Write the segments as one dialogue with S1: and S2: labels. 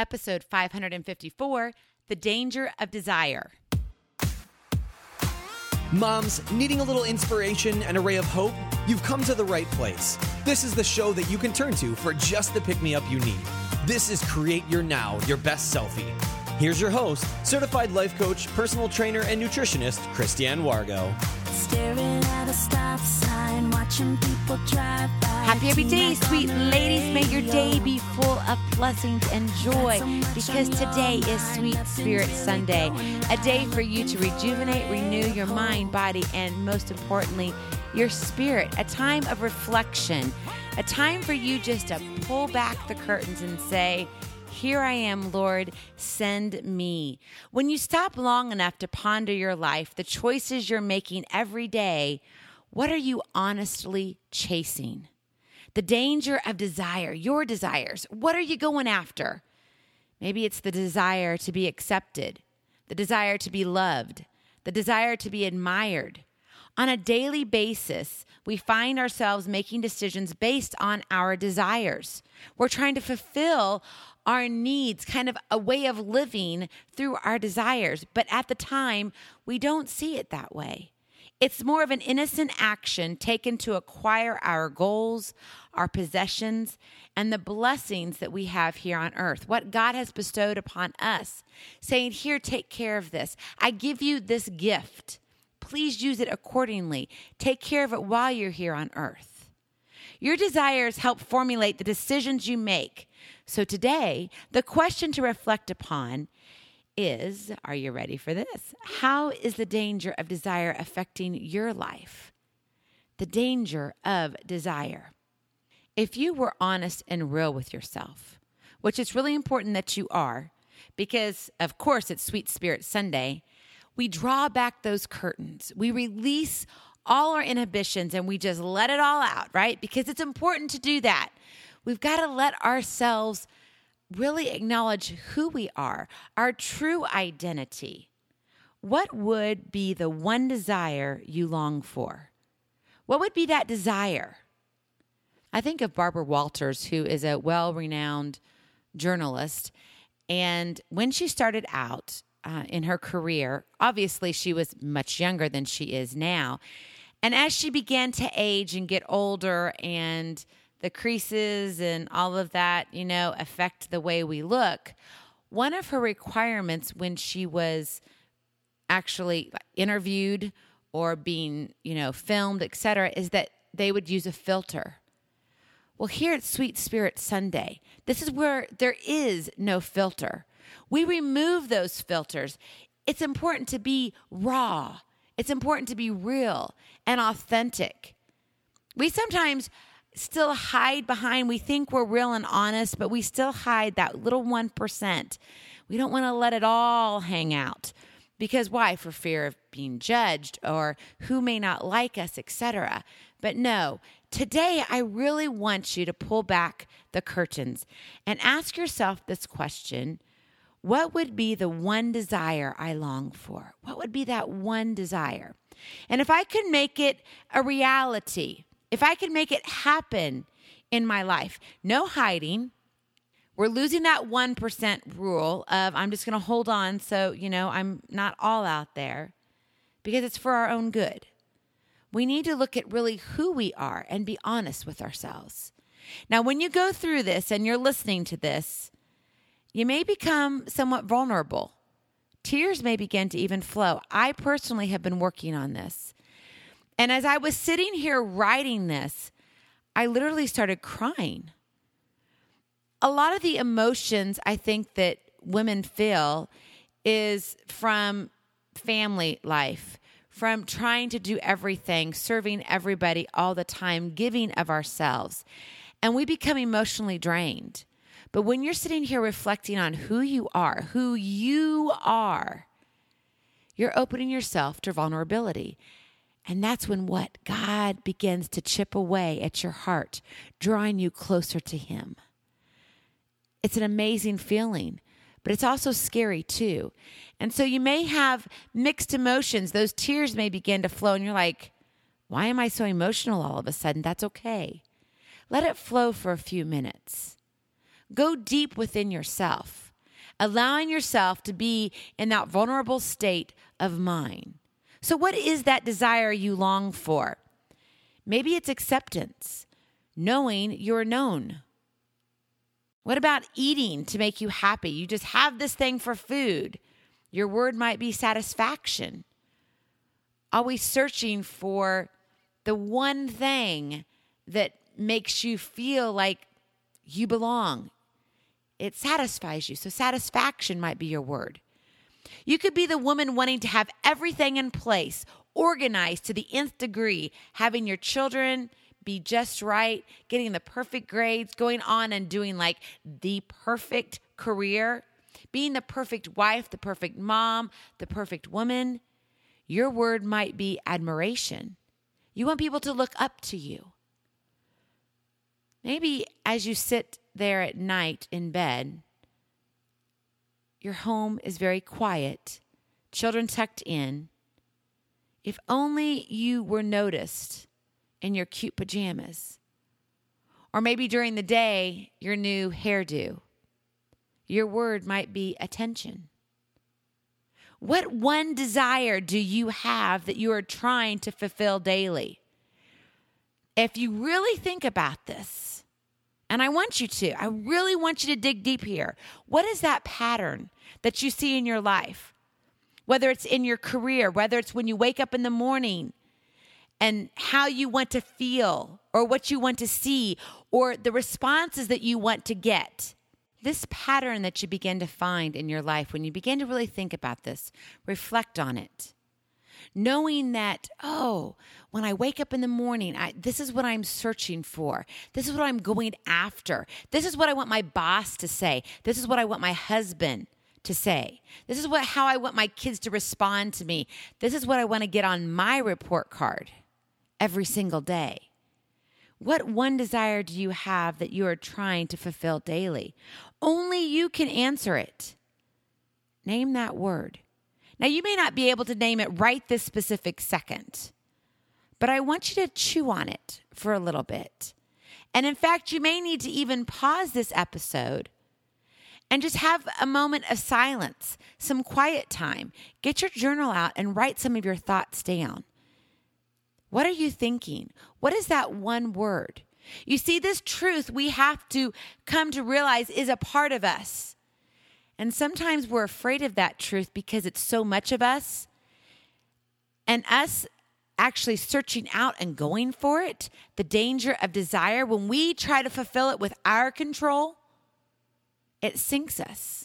S1: episode 554, The Danger of Desire.
S2: Moms, needing a little inspiration and a ray of hope? You've come to the right place. This is the show that you can turn to for just the pick-me-up you need. This is Create Your Now, Your Best Selfie. Here's your host, certified life coach, personal trainer, and nutritionist, Christiane Wargo.
S3: Staring at a stop sign, watching people drive by.
S1: Happy every day, sweet ladies. May your day be full of blessings and joy, because today is Sweet Spirit Sunday, a day for you to rejuvenate, renew your mind, body, and most importantly, your spirit, a time of reflection, a time for you just to pull back the curtains and say, here I am, Lord, send me. When you stop long enough to ponder your life, the choices you're making every day, what are you honestly chasing? The danger of desire, your desires. What are you going after? Maybe it's the desire to be accepted, the desire to be loved, the desire to be admired. On a daily basis, we find ourselves making decisions based on our desires. We're trying to fulfill our needs, kind of a way of living through our desires. But at the time, we don't see it that way. It's more of an innocent action taken to acquire our goals, our possessions, and the blessings that we have here on earth, what God has bestowed upon us, saying, here, take care of this. I give you this gift. Please use it accordingly. Take care of it while you're here on earth. Your desires help formulate the decisions you make. So today, the question to reflect upon is, are you ready for this? How is the danger of desire affecting your life? The danger of desire. If you were honest and real with yourself, which it's really important that you are, because of course it's Sweet Spirit Sunday, we draw back those curtains. We release all our inhibitions and we just let it all out, right? Because it's important to do that. We've got to let ourselves really acknowledge who we are, our true identity. What would be the one desire you long for? What would be that desire? I think of Barbara Walters, who is a well-renowned journalist. And when she started out in her career, obviously she was much younger than she is now. And as she began to age and get older and the creases and all of that, affect the way we look. One of her requirements when she was actually interviewed or being, filmed, etc., is that they would use a filter. Well, here at Sweet Spirit Sunday, this is where there is no filter. We remove those filters. It's important to be raw. It's important to be real and authentic. We sometimes still hide behind, we think we're real and honest, but we still hide that little 1%. We don't want to let it all hang out. Because why? For fear of being judged or who may not like us, etc. But no, today I really want you to pull back the curtains and ask yourself this question: what would be the one desire I long for? What would be that one desire? And if I could make it a reality, if I could make it happen in my life, no hiding. We're losing that 1% rule of I'm just going to hold on so, I'm not all out there, because it's for our own good. We need to look at really who we are and be honest with ourselves. Now, when you go through this and you're listening to this, you may become somewhat vulnerable. Tears may begin to even flow. I personally have been working on this. And as I was sitting here writing this, I literally started crying. A lot of the emotions I think that women feel is from family life, from trying to do everything, serving everybody all the time, giving of ourselves. And we become emotionally drained. But when you're sitting here reflecting on who you are, you're opening yourself to vulnerability. And that's when what? God begins to chip away at your heart, drawing you closer to Him. It's an amazing feeling, but it's also scary too. And so you may have mixed emotions. Those tears may begin to flow and you're like, why am I so emotional all of a sudden? That's okay. Let it flow for a few minutes. Go deep within yourself. allowing yourself to be in that vulnerable state of mind. So what is that desire you long for? Maybe it's acceptance, knowing you're known. What about eating to make you happy? You just have this thing for food. Your word might be satisfaction. Always searching for the one thing that makes you feel like you belong. It satisfies you. So satisfaction might be your word. You could be the woman wanting to have everything in place, organized to the nth degree, having your children be just right, getting the perfect grades, going on and doing like the perfect career, being the perfect wife, the perfect mom, the perfect woman. Your word might be admiration. You want people to look up to you. Maybe as you sit there at night in bed, your home is very quiet, children tucked in. If only you were noticed in your cute pajamas. Or maybe during the day, your new hairdo. Your word might be attention. What one desire do you have that you are trying to fulfill daily? If you really think about this, and I want you to, I really want you to dig deep here. What is that pattern that you see in your life? Whether it's in your career, whether it's when you wake up in the morning and how you want to feel or what you want to see or the responses that you want to get. This pattern that you begin to find in your life, when you begin to really think about this, reflect on it. Knowing that, when I wake up in the morning, this is what I'm searching for. This is what I'm going after. This is what I want my boss to say. This is what I want my husband to say. This is how I want my kids to respond to me. This is what I want to get on my report card every single day. What one desire do you have that you are trying to fulfill daily? Only you can answer it. Name that word. Now, you may not be able to name it right this specific second, but I want you to chew on it for a little bit. And in fact, you may need to even pause this episode and just have a moment of silence, some quiet time. Get your journal out and write some of your thoughts down. What are you thinking? What is that one word? You see, this truth we have to come to realize is a part of us. And sometimes we're afraid of that truth because it's so much of us. And us actually searching out and going for it, the danger of desire, when we try to fulfill it with our control, it sinks us.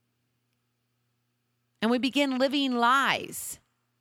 S1: And we begin living lies.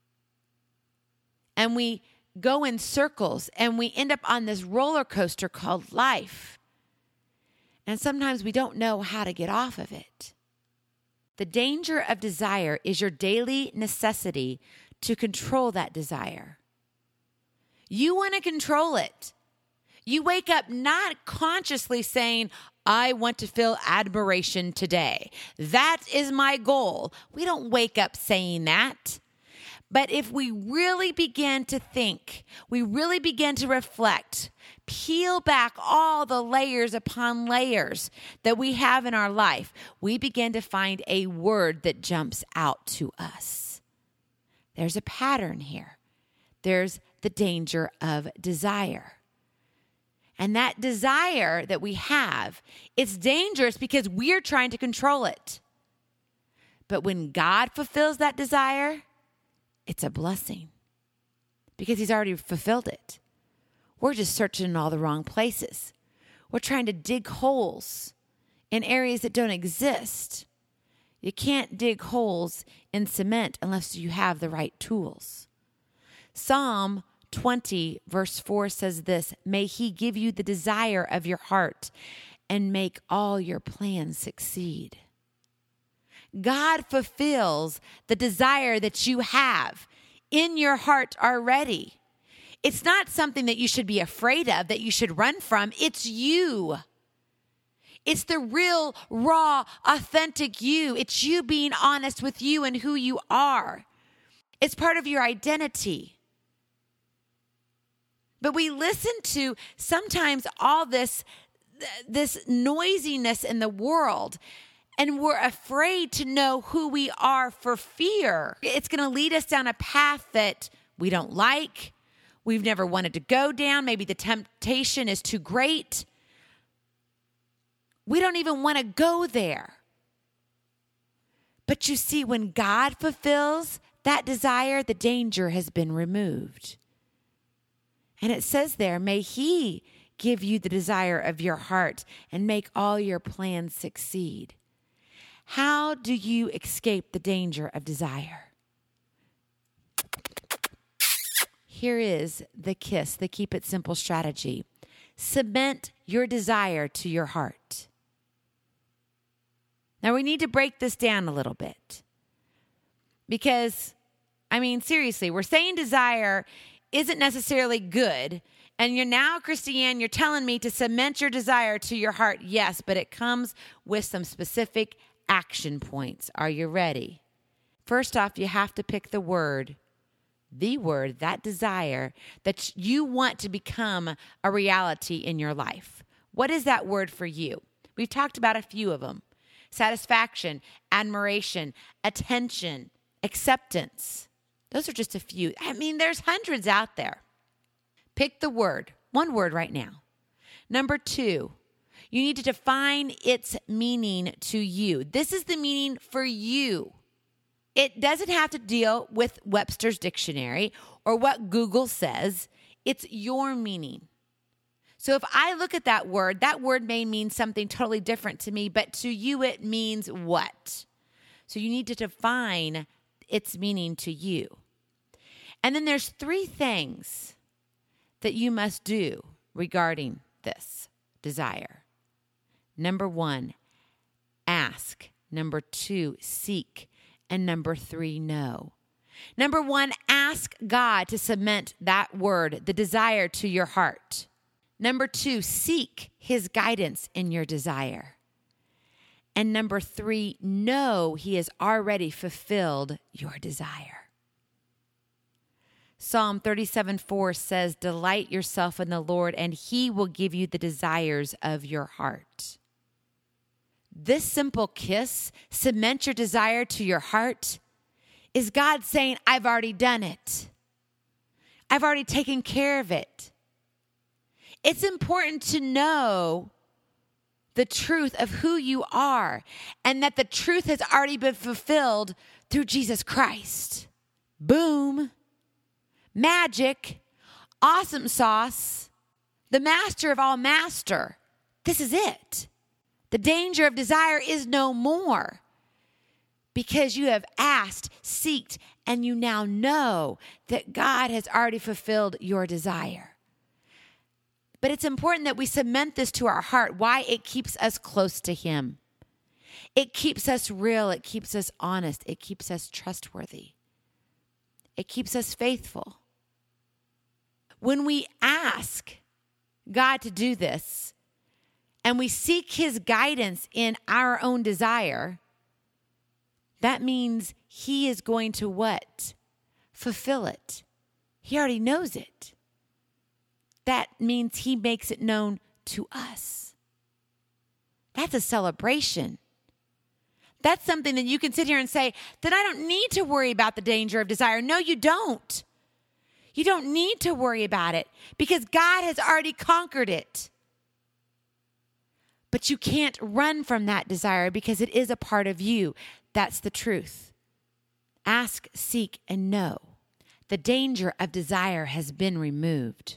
S1: And we go in circles and we end up on this roller coaster called life. And sometimes we don't know how to get off of it. The danger of desire is your daily necessity to control that desire. You want to control it. You wake up not consciously saying, I want to feel admiration today. That is my goal. We don't wake up saying that. But if we really begin to think, we really begin to reflect, peel back all the layers upon layers that we have in our life, we begin to find a word that jumps out to us. There's a pattern here. There's the danger of desire. And that desire that we have, it's dangerous because we're trying to control it. But when God fulfills that desire, it's a blessing because he's already fulfilled it. We're just searching in all the wrong places. We're trying to dig holes in areas that don't exist. You can't dig holes in cement unless you have the right tools. Psalm 20 verse 4 says this, may he give you the desire of your heart and make all your plans succeed. God fulfills the desire that you have in your heart already. It's not something that you should be afraid of, that you should run from. It's you. It's the real, raw, authentic you. It's you being honest with you and who you are. It's part of your identity. But we listen to sometimes all this noisiness in the world, And we're afraid to know who we are for fear. It's going to lead us down a path that we don't like. We've never wanted to go down. Maybe the temptation is too great. We don't even want to go there. But you see, when God fulfills that desire, the danger has been removed. And it says there, may He give you the desire of your heart and make all your plans succeed. How do you escape the danger of desire? Here is the KISS, the Keep It Simple strategy. Cement your desire to your heart. Now, we need to break this down a little bit because, seriously, we're saying desire isn't necessarily good. And you're now, Christiane, you're telling me to cement your desire to your heart. Yes, but it comes with some specific action points. Are you ready? First off, you have to pick the word, that desire that you want to become a reality in your life. What is that word for you? We've talked about a few of them. Satisfaction, admiration, attention, acceptance. Those are just a few. There's hundreds out there. Pick the word, one word right now. Number 2, you need to define its meaning to you. This is the meaning for you. It doesn't have to deal with Webster's dictionary or what Google says. It's your meaning. So if I look at that word may mean something totally different to me, but to you it means what? So you need to define its meaning to you. And then there's 3 things that you must do regarding this desire. Number 1, ask. Number 2, seek. And number 3, know. Number 1, ask God to cement that word, the desire, to your heart. Number 2, seek His guidance in your desire. And number 3, know He has already fulfilled your desire. Psalm 37:4 says, delight yourself in the Lord, and He will give you the desires of your heart. This simple kiss, cement your desire to your heart, is God saying, I've already done it. I've already taken care of it. It's important to know the truth of who you are and that the truth has already been fulfilled through Jesus Christ. Boom. Magic. Awesome sauce. The master of all master. This is it. The danger of desire is no more because you have asked, seeked, and you now know that God has already fulfilled your desire. But it's important that we cement this to our heart. Why? It keeps us close to Him. It keeps us real. It keeps us honest. It keeps us trustworthy. It keeps us faithful. When we ask God to do this and we seek His guidance in our own desire, that means He is going to what? Fulfill it. He already knows it. That means He makes it known to us. That's a celebration. That's something that you can sit here and say, that I don't need to worry about the danger of desire. No, you don't. You don't need to worry about it because God has already conquered it. But you can't run from that desire because it is a part of you. That's the truth. Ask, seek, and know. The danger of desire has been removed.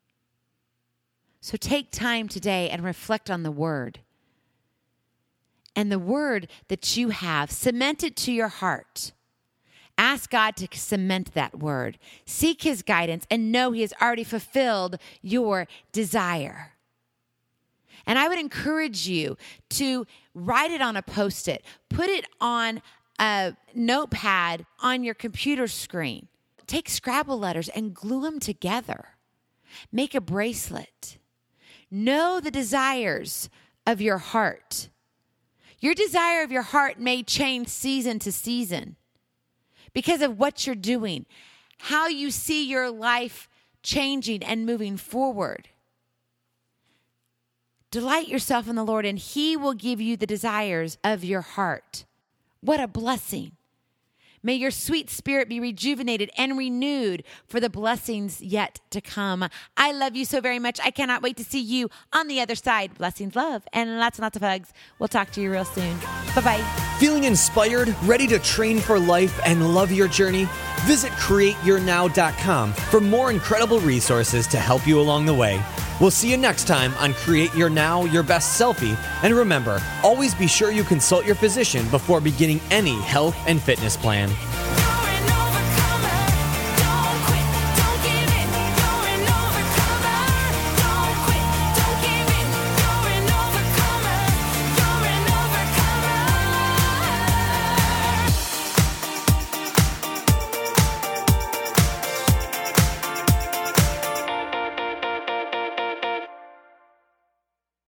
S1: So take time today and reflect on the word. And the word that you have, cement it to your heart. Ask God to cement that word. Seek His guidance and know He has already fulfilled your desire. And I would encourage you to write it on a Post-it. Put it on a notepad on your computer screen. Take Scrabble letters and glue them together. Make a bracelet. Know the desires of your heart. Your desire of your heart may change season to season because of what you're doing, how you see your life changing and moving forward. Delight yourself in the Lord, and He will give you the desires of your heart. What a blessing. May your sweet spirit be rejuvenated and renewed for the blessings yet to come. I love you so very much. I cannot wait to see you on the other side. Blessings, love, and lots of hugs. We'll talk to you real soon. Bye-bye.
S2: Feeling inspired, ready to train for life, and love your journey? Visit CreateYourNow.com for more incredible resources to help you along the way. We'll see you next time on Create Your Now, Your Best Selfie. And remember, always be sure you consult your physician before beginning any health and fitness plan.